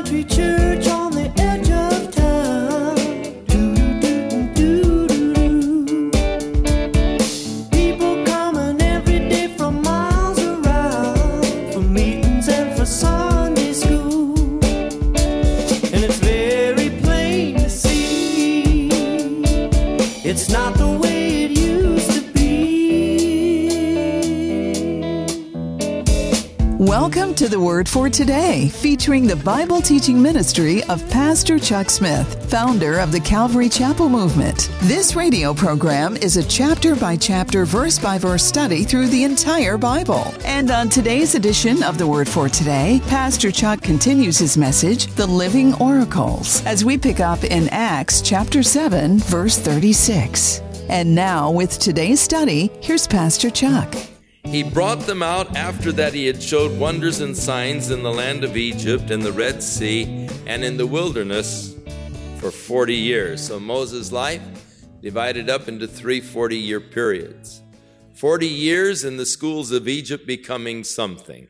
country church on the edge of town. People coming every day from miles around for meetings and for Sunday school. And it's very plain to see it's not the way it used to be. Welcome to the Word for Today, featuring the Bible teaching ministry of Pastor Chuck Smith, founder of the Calvary Chapel Movement. This radio program is a chapter-by-chapter, verse-by-verse study through the entire Bible. And on today's edition of the Word for Today, Pastor Chuck continues his message, The Living Oracles, as we pick up in Acts chapter 7, verse 36. And now, with today's study, here's Pastor Chuck. He brought them out after that he had showed wonders and signs in the land of Egypt and the Red Sea and in the wilderness for 40 years. So Moses' life divided up into 3 40-year periods. 40 years in the schools of Egypt becoming something.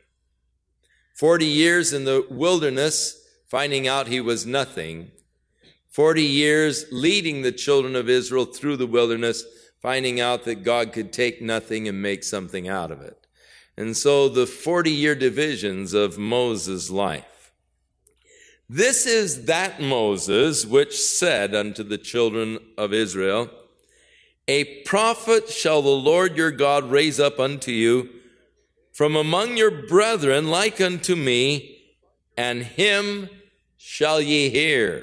40 years in the wilderness finding out he was nothing. 40 years leading the children of Israel through the wilderness, finding out that God could take nothing and make something out of it. And so the 40-year divisions of Moses' life. This is that Moses which said unto the children of Israel, A prophet shall the Lord your God raise up unto you from among your brethren like unto me, and him shall ye hear.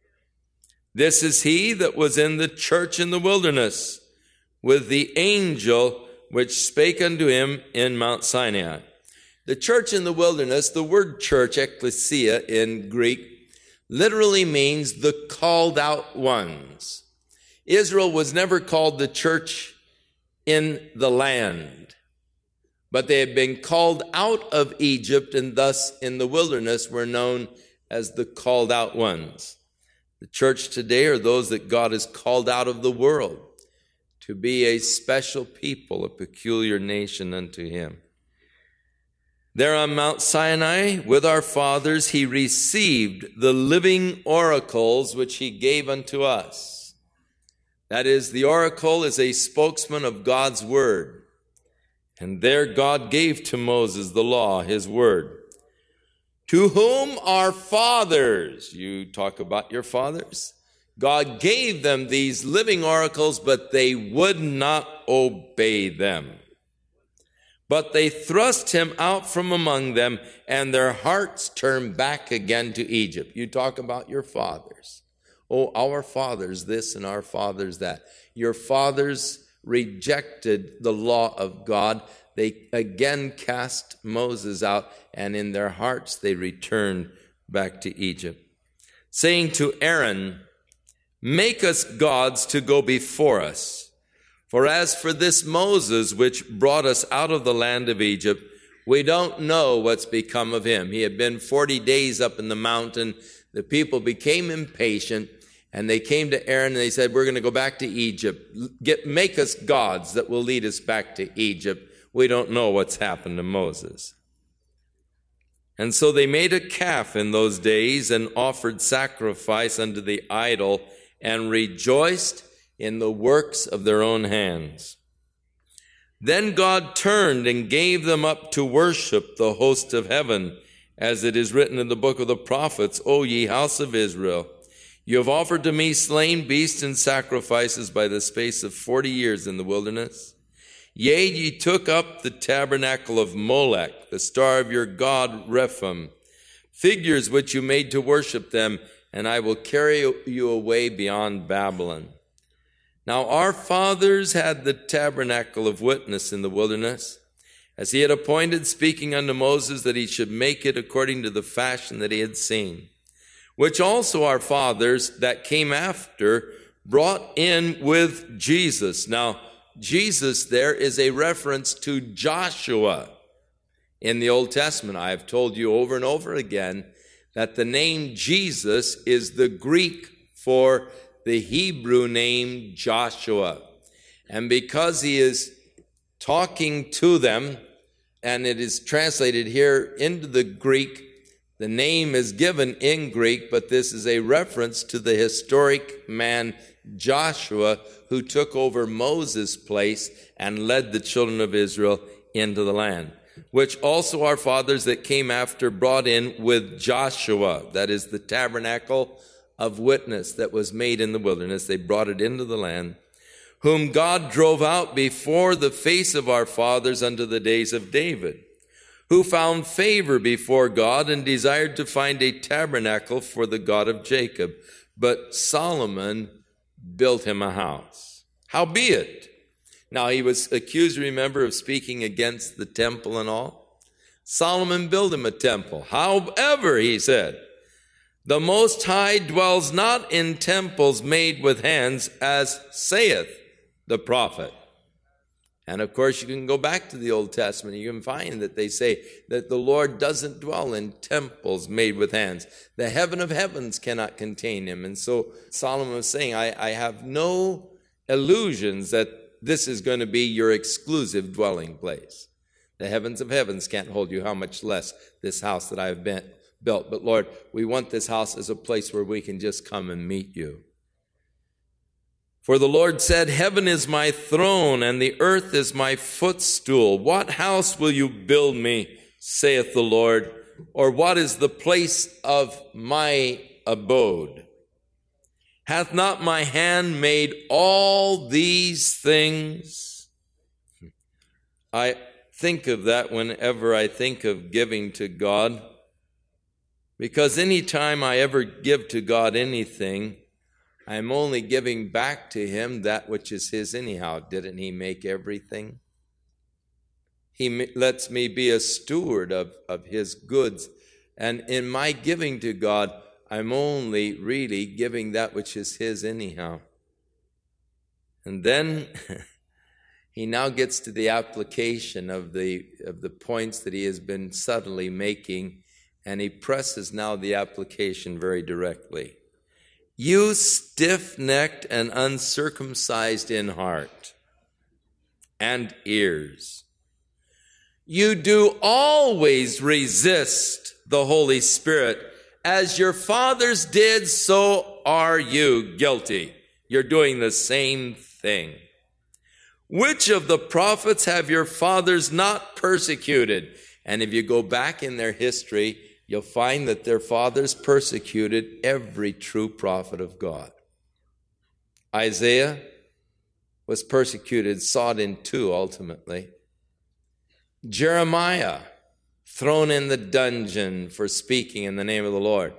This is he that was in the church in the wilderness, with the angel which spake unto him in Mount Sinai. The church in the wilderness, the word church, ecclesia in Greek, literally means the called out ones. Israel was never called the church in the land, but they had been called out of Egypt, and thus in the wilderness were known as the called out ones. The church today are those that God has called out of the world to be a special people, a peculiar nation unto him. There on Mount Sinai with our fathers, he received the living oracles which he gave unto us. That is, the oracle is a spokesman of God's word. And there God gave to Moses the law, his word. To whom our fathers, you talk about your fathers, God gave them these living oracles, but they would not obey them. But they thrust him out from among them, and their hearts turned back again to Egypt. You talk about your fathers. Oh, our fathers this and our fathers that. Your fathers rejected the law of God. They again cast Moses out, and in their hearts they returned back to Egypt, saying to Aaron, Make us gods to go before us. For as for this Moses, which brought us out of the land of Egypt, we don't know what's become of him. He had been 40 days up in the mountain. The people became impatient, and they came to Aaron and they said, We're going to go back to Egypt. Make us gods that will lead us back to Egypt. We don't know what's happened to Moses. And so they made a calf in those days and offered sacrifice unto the idol and rejoiced in the works of their own hands. Then God turned and gave them up to worship the host of heaven, as it is written in the book of the prophets, O ye house of Israel, you have offered to me slain beasts and sacrifices by the space of 40 years in the wilderness. Yea, ye took up the tabernacle of Molech, the star of your god Rephaim, figures which you made to worship them, and I will carry you away beyond Babylon. Now our fathers had the tabernacle of witness in the wilderness, as he had appointed, speaking unto Moses, that he should make it according to the fashion that he had seen, which also our fathers that came after brought in with Jesus. Now, Jesus there is a reference to Joshua in the Old Testament. I have told you over and over again that the name Jesus is the Greek for the Hebrew name Joshua. And because he is talking to them, and it is translated here into the Greek The name is given in Greek, but this is a reference to the historic man Joshua, who took over Moses' place and led the children of Israel into the land, which also our fathers that came after brought in with Joshua. That is the tabernacle of witness that was made in the wilderness. They brought it into the land, whom God drove out before the face of our fathers unto the days of David, who found favor before God and desired to find a tabernacle for the God of Jacob. But Solomon built him a house. Howbeit, now he was accused, remember, of speaking against the temple and all. Solomon built him a temple. However, he said, the Most High dwells not in temples made with hands, as saith the prophet. And of course, you can go back to the Old Testament. You can find that they say that the Lord doesn't dwell in temples made with hands. The heaven of heavens cannot contain him. And so Solomon was saying, I have no illusions that this is going to be your exclusive dwelling place. The heavens of heavens can't hold you, how much less this house that I have built. But Lord, we want this house as a place where we can just come and meet you. For the Lord said, heaven is my throne, and the earth is my footstool. What house will you build me, saith the Lord? Or what is the place of my abode? Hath not my hand made all these things? I think of that whenever I think of giving to God, because any time I ever give to God anything, I'm only giving back to him that which is his anyhow. Didn't he make everything? He lets me be a steward of his goods. And in my giving to God, I'm only really giving that which is his anyhow. And then he now gets to the application of the points that he has been subtly making, and he presses now the application very directly. You stiff-necked and uncircumcised in heart and ears, you do always resist the Holy Spirit. As your fathers did, so are you guilty. You're doing the same thing. Which of the prophets have your fathers not persecuted? And if you go back in their history, you'll find that their fathers persecuted every true prophet of God. Isaiah was persecuted, sawed in two ultimately. Jeremiah, thrown in the dungeon for speaking in the name of the Lord.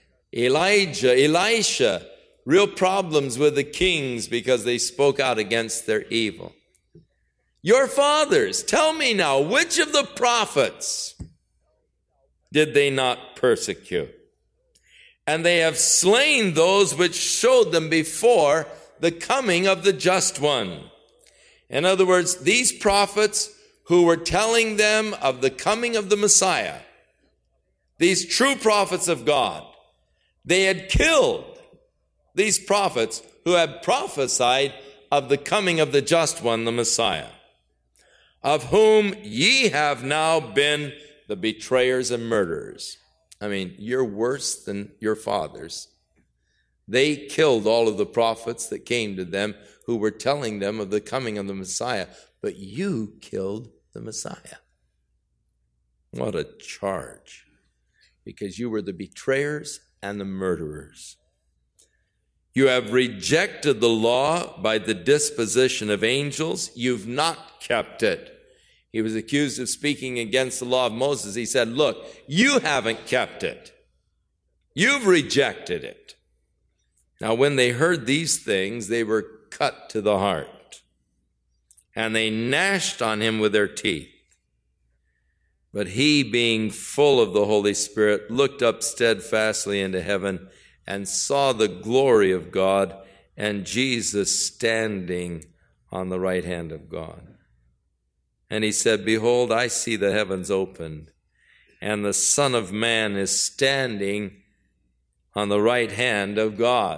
Elisha, real problems with the kings because they spoke out against their evil. Your fathers, tell me now, which of the prophets did they not persecute? And they have slain those which showed them before the coming of the just one. In other words, these prophets who were telling them of the coming of the Messiah, these true prophets of God, they had killed these prophets who had prophesied of the coming of the just one, the Messiah, of whom ye have now been the betrayers and murderers. I mean, you're worse than your fathers. They killed all of the prophets that came to them who were telling them of the coming of the Messiah, but you killed the Messiah. What a charge, because you were the betrayers and the murderers. You have rejected the law by the disposition of angels. You've not kept it. He was accused of speaking against the law of Moses. He said, look, you haven't kept it. You've rejected it. Now, when they heard these things, they were cut to the heart, and they gnashed on him with their teeth. But he, being full of the Holy Spirit, looked up steadfastly into heaven and saw the glory of God and Jesus standing on the right hand of God. And he said, behold, I see the heavens opened, and the Son of Man is standing on the right hand of God.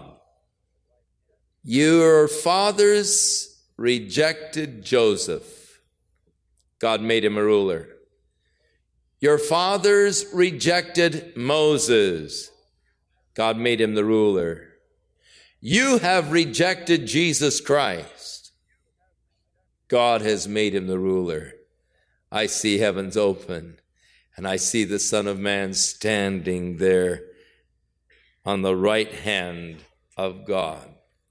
Your fathers rejected Joseph. God made him a ruler. Your fathers rejected Moses. God made him the ruler. You have rejected Jesus Christ. God has made him the ruler. I see heavens open, and I see the Son of Man standing there on the right hand of God.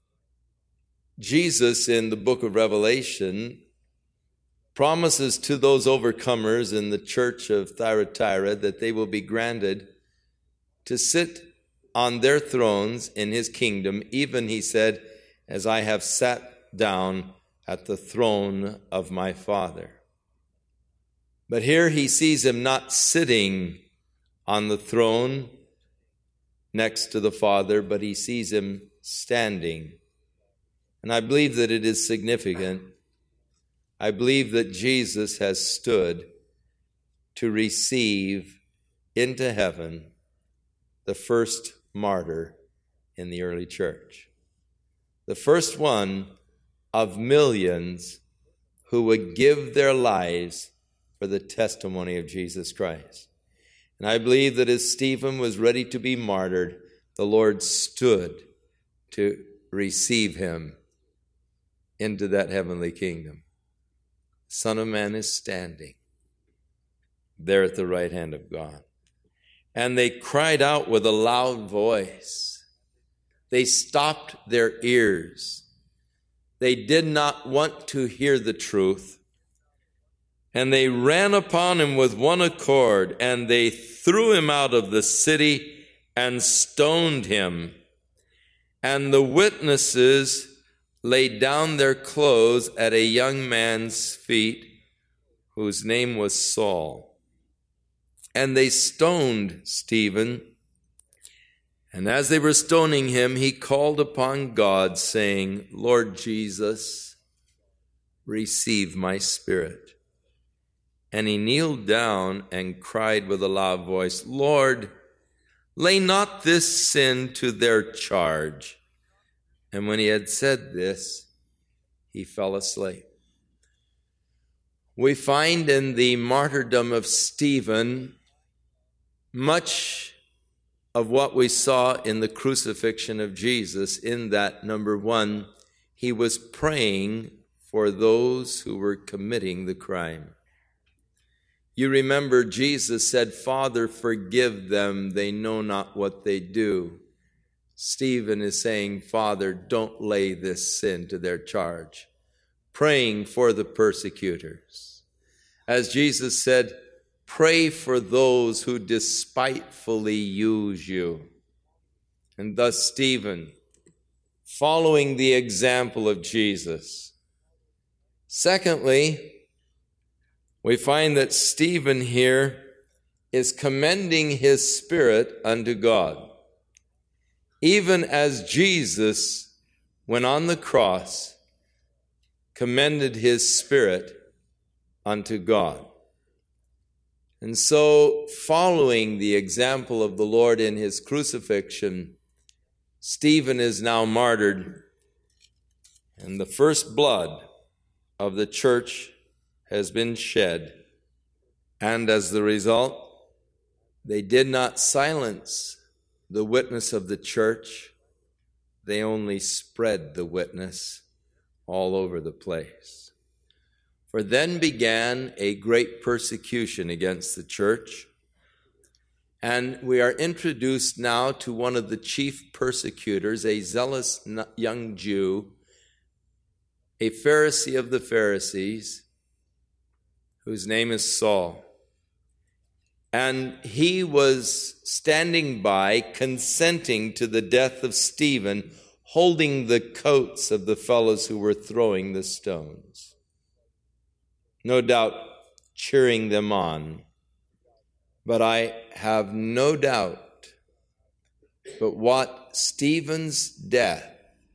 Jesus, in the book of Revelation, promises to those overcomers in the church of Thyatira that they will be granted to sit on their thrones in his kingdom, even, he said, as I have sat down at the throne of my Father. But here he sees him not sitting on the throne next to the Father, but he sees him standing. And I believe that it is significant. I believe that Jesus has stood to receive into heaven the first martyr in the early church. The first one of millions who would give their lives for the testimony of Jesus Christ. And I believe that as Stephen was ready to be martyred, the Lord stood to receive him into that heavenly kingdom. The Son of Man is standing there at the right hand of God. And they cried out with a loud voice. They stopped their ears. They did not want to hear the truth. And they ran upon him with one accord, and they threw him out of the city and stoned him. And the witnesses laid down their clothes at a young man's feet, whose name was Saul. And they stoned Stephen. And as they were stoning him, he called upon God, saying, Lord Jesus, receive my spirit. And he kneeled down and cried with a loud voice, Lord, lay not this sin to their charge. And when he had said this, he fell asleep. We find in the martyrdom of Stephen much of what we saw in the crucifixion of Jesus, in that, number one, he was praying for those who were committing the crime. You remember Jesus said, Father, forgive them, they know not what they do. Stephen is saying, Father, don't lay this sin to their charge, praying for the persecutors. As Jesus said, pray for those who despitefully use you. And thus Stephen, following the example of Jesus. Secondly, we find that Stephen here is commending his spirit unto God. Even as Jesus, when on the cross, commended his spirit unto God. And so, following the example of the Lord in his crucifixion, Stephen is now martyred, and the first blood of the church has been shed. And as the result, they did not silence the witness of the church. They only spread the witness all over the place. For then began a great persecution against the church, and we are introduced now to one of the chief persecutors, a zealous young Jew, a Pharisee of the Pharisees, whose name is Saul. And he was standing by, consenting to the death of Stephen, holding the coats of the fellows who were throwing the stones. No doubt cheering them on. But I have no doubt but what Stephen's death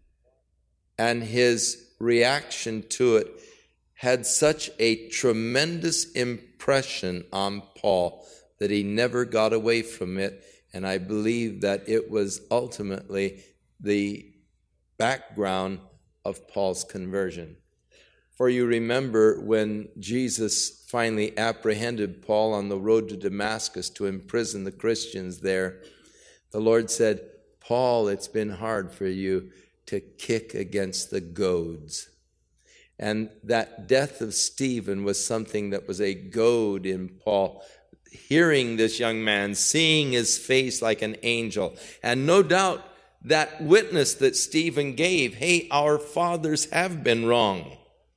and his reaction to it had such a tremendous impression on Paul that he never got away from it, and I believe that it was ultimately the background of Paul's conversion. For you remember when Jesus finally apprehended Paul on the road to Damascus to imprison the Christians there, the Lord said, Paul, it's been hard for you to kick against the goads. And that death of Stephen was something that was a goad in Paul. Hearing this young man, seeing his face like an angel, and no doubt that witness that Stephen gave, hey, our fathers have been wrong.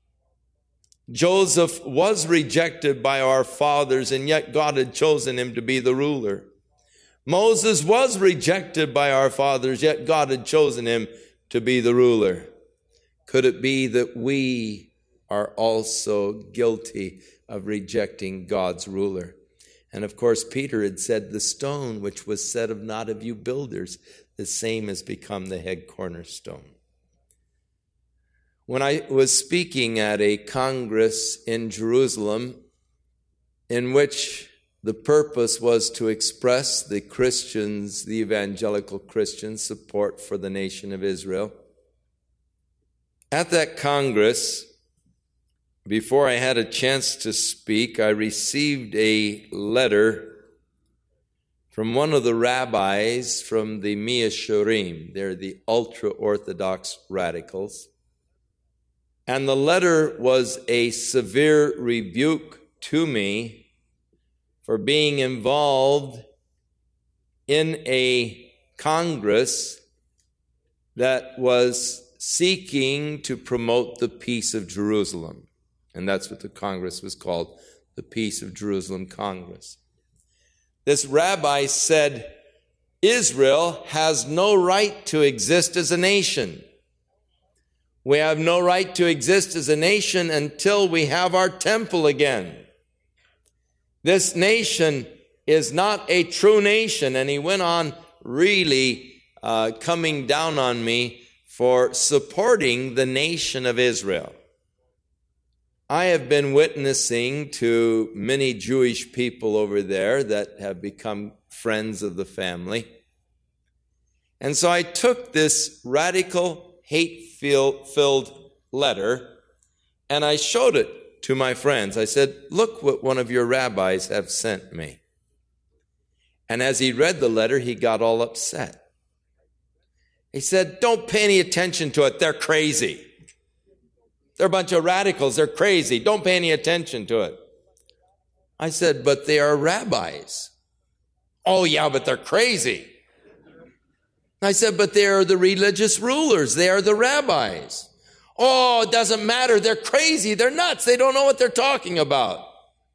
Joseph was rejected by our fathers, and yet God had chosen him to be the ruler. Moses was rejected by our fathers, yet God had chosen him to be the ruler. Could it be that we are also guilty of rejecting God's ruler? And of course, Peter had said, the stone which was said of not of you builders, the same has become the head cornerstone. When I was speaking at a congress in Jerusalem, in which the purpose was to express the Christians, the evangelical Christians' support for the nation of Israel, at that congress, before I had a chance to speak, I received a letter from one of the rabbis from the Mea Shearim. They're the ultra-Orthodox radicals. And the letter was a severe rebuke to me for being involved in a congress that was seeking to promote the peace of Jerusalem. And that's what the Congress was called, the Peace of Jerusalem Congress. This rabbi said, Israel has no right to exist as a nation. We have no right to exist as a nation until we have our temple again. This nation is not a true nation. And he went on really coming down on me for supporting the nation of Israel. I have been witnessing to many Jewish people over there that have become friends of the family. And so I took this radical, hate-filled letter and I showed it to my friends. I said, look what one of your rabbis have sent me. And as he read the letter, he got all upset. He said, don't pay any attention to it. They're crazy. They're a bunch of radicals. They're crazy. Don't pay any attention to it. I said, but they are rabbis. Oh, yeah, but they're crazy. I said, but they are the religious rulers. They are the rabbis. Oh, it doesn't matter. They're crazy. They're nuts. They don't know what they're talking about.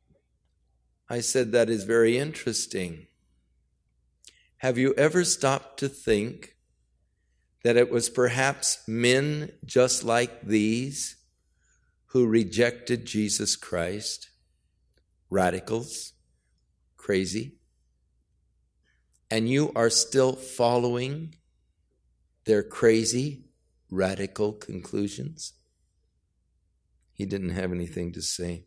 I said, that is very interesting. Have you ever stopped to think that it was perhaps men just like these who rejected Jesus Christ, radicals, crazy, and you are still following their crazy, radical conclusions? He didn't have anything to say.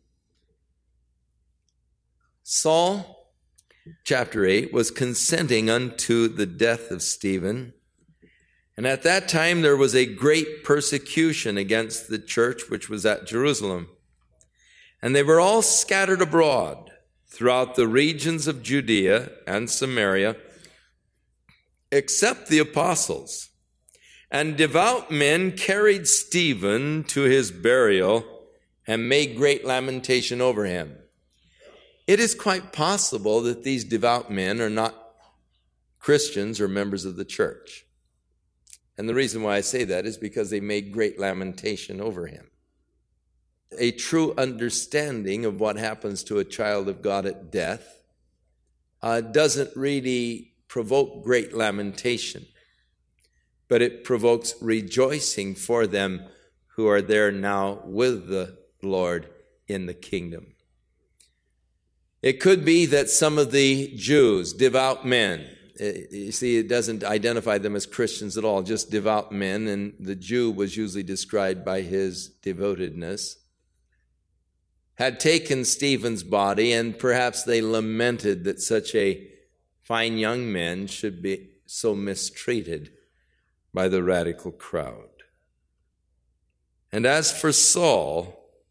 Saul, chapter 8, was consenting unto the death of Stephen. And at that time, there was a great persecution against the church, which was at Jerusalem. And they were all scattered abroad throughout the regions of Judea and Samaria, except the apostles. And devout men carried Stephen to his burial and made great lamentation over him. It is quite possible that these devout men are not Christians or members of the church. And the reason why I say that is because they made great lamentation over him. A true understanding of what happens to a child of God at death doesn't really provoke great lamentation, but it provokes rejoicing for them who are there now with the Lord in the kingdom. It could be that some of the Jews, devout men, you see, it doesn't identify them as Christians at all, just devout men, and the Jew was usually described by his devotedness, had taken Stephen's body, and perhaps they lamented that such a fine young man should be so mistreated by the radical crowd. And as for Saul,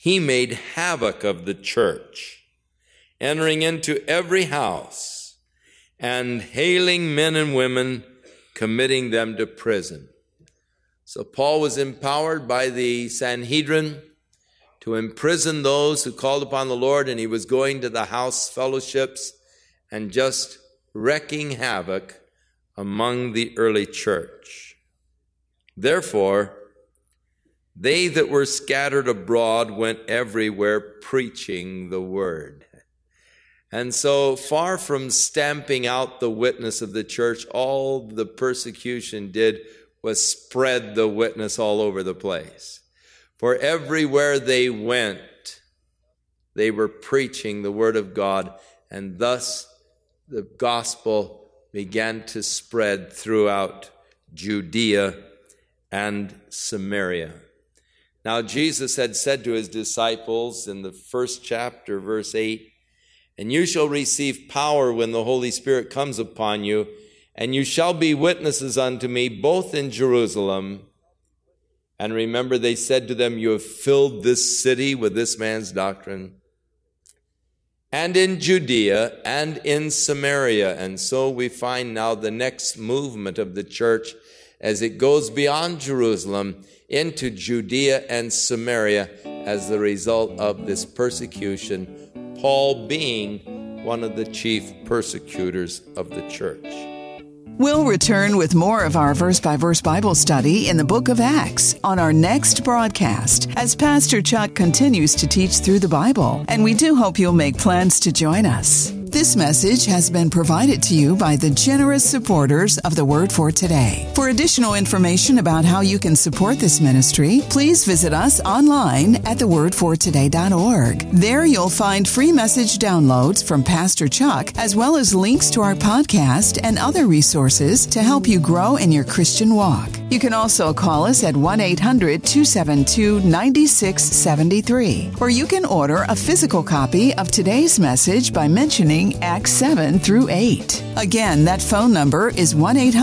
he made havoc of the church, entering into every house and hailing men and women, committing them to prison. So Paul was empowered by the Sanhedrin to imprison those who called upon the Lord, and he was going to the house fellowships and just wreaking havoc among the early church. Therefore, they that were scattered abroad went everywhere preaching the word. And so, far from stamping out the witness of the church, all the persecution did was spread the witness all over the place. For everywhere they went, they were preaching the word of God, and thus the gospel began to spread throughout Judea and Samaria. Now, Jesus had said to his disciples in the first chapter, verse 8, "And you shall receive power when the Holy Spirit comes upon you, and you shall be witnesses unto me both in Jerusalem." And remember, they said to them, "You have filled this city with this man's doctrine." "And in Judea and in Samaria." And so we find now the next movement of the church as it goes beyond Jerusalem into Judea and Samaria as the result of this persecution, Paul being one of the chief persecutors of the church. We'll return with more of our verse-by-verse Bible study in the book of Acts on our next broadcast as Pastor Chuck continues to teach through the Bible, and we do hope you'll make plans to join us. This message has been provided to you by the generous supporters of the Word for Today. For additional information about how you can support this ministry, please visit us online at thewordfortoday.org. There you'll find free message downloads from Pastor Chuck, as well as links to our podcast and other resources to help you grow in your Christian walk. You can also call us at 1-800-272-9673, or you can order a physical copy of today's message by mentioning Acts 7 through 8. Again, that phone number is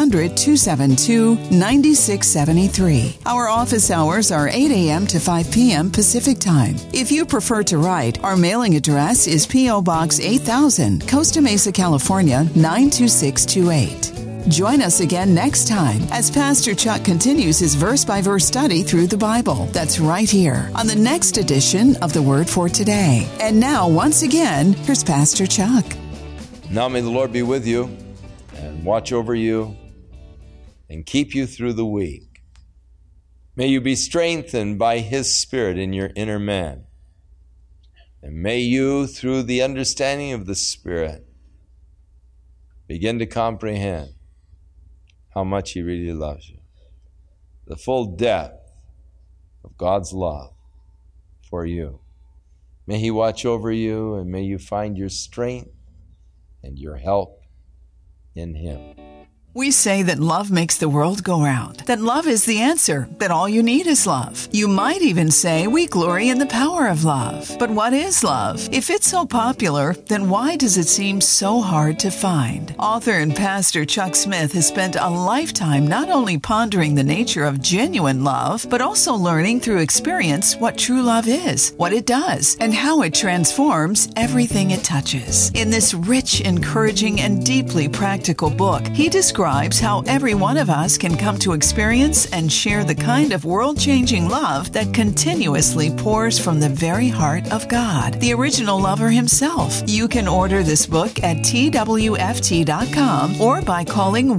1-800-272-9673. Our office hours are 8 a.m. to 5 p.m. Pacific Time. If you prefer to write, our mailing address is P.O. Box 8000, Costa Mesa, California, 92628. Join us again next time as Pastor Chuck continues his verse-by-verse study through the Bible. That's right here on the next edition of The Word for Today. And now, once again, here's Pastor Chuck. Now may the Lord be with you and watch over you and keep you through the week. May you be strengthened by His Spirit in your inner man. And may you, through the understanding of the Spirit, begin to comprehend how much He really loves you. The full depth of God's love for you. May He watch over you, and may you find your strength and your help in Him. We say that love makes the world go round, that love is the answer, that all you need is love. You might even say we glory in the power of love. But what is love? If it's so popular, then why does it seem so hard to find? Author and pastor Chuck Smith has spent a lifetime not only pondering the nature of genuine love, but also learning through experience what true love is, what it does, and how it transforms everything it touches. In this rich, encouraging, and deeply practical book, he describes how every one of us can come to experience and share the kind of world-changing love that continuously pours from the very heart of God, the original lover Himself. You can order this book at twft.com or by calling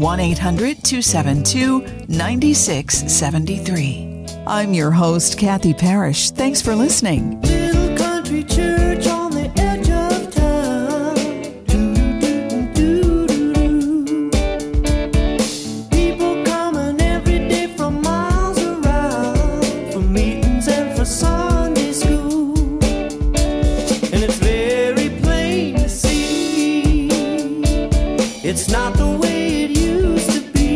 1-800-272-9673. I'm your host, Kathy Parrish. Thanks for listening. Little country church on the edge of town. People coming every day from miles around for meetings and for Sunday school. And it's very plain to see it's not the way it used to be.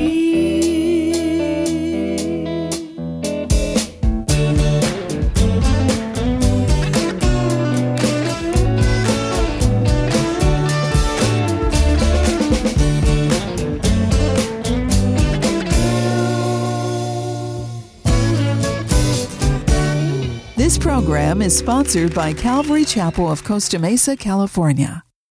This program program is sponsored by Calvary Chapel of Costa Mesa, California.